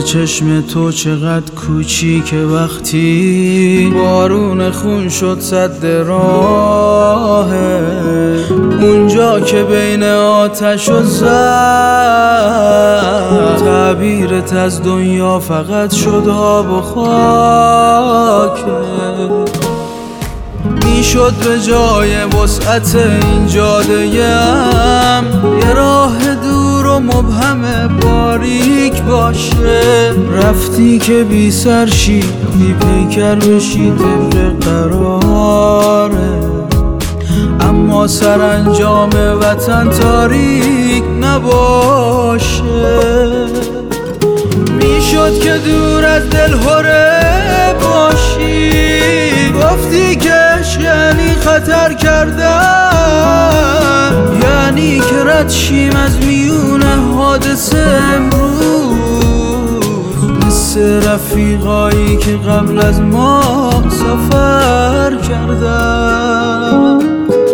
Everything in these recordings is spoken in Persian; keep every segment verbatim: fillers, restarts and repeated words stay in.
چشم تو چقدر کوچیکه، وقتی بارون خون شد سد راهه، اونجا که بین آتش و زهر تعبیرت از دنیا فقط شد آب و خاکه. میشد به جای وسعت این جاده ام یه راه دور و مبهم باریک باشه، رفتی که بی سر شی بی پیکر بشی طبق قراره، اما سرانجام وطن تاریک نباشه. میشد که دور از دل هره باشی، گفتی که یعنی خطر کردن، یعنی که رد شیم از میون حادثه امروز، مثل رفیقایی که قبل از ما سفر کردن.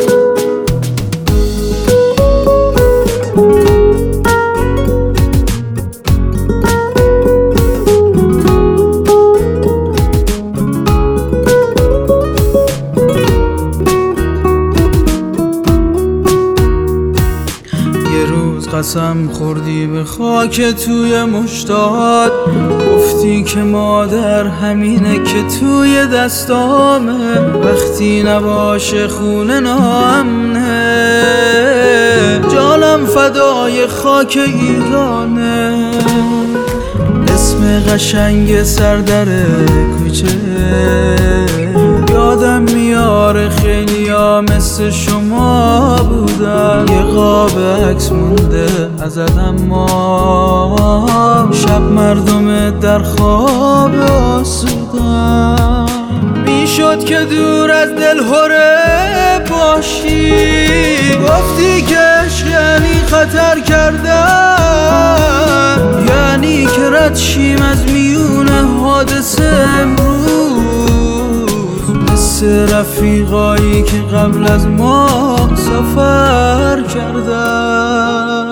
قسم خوردی به خاک توی مشتات، گفتی که مادر همینه که توی دستامه، وقتی نباشه خونه ناامنه، جانم فدای خاک ایرانه. اسم قشنگ سردر کوچه یادم میاره، خیلی ها مثل شما بودن، یه قاب عکس مونده ازت اما شب مردم در خواب آسودن. میشد که دور از دل هره باشی، گفتی که یعنی خطر کردن، یعنی که رد شیم از میون حادثه امروز، مثل رفیقایی که قبل از ما سفر کردن.